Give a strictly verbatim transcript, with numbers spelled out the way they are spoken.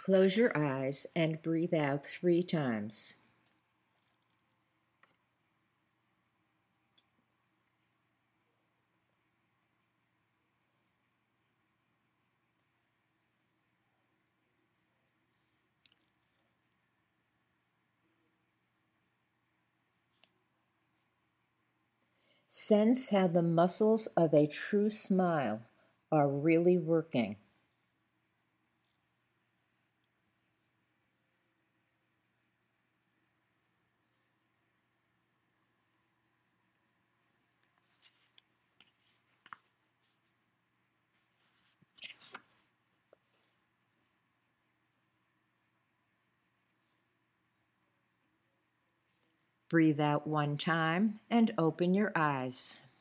Close your eyes and breathe out three times. Sense how the muscles of a true smile are really working. Breathe out one time and open your eyes.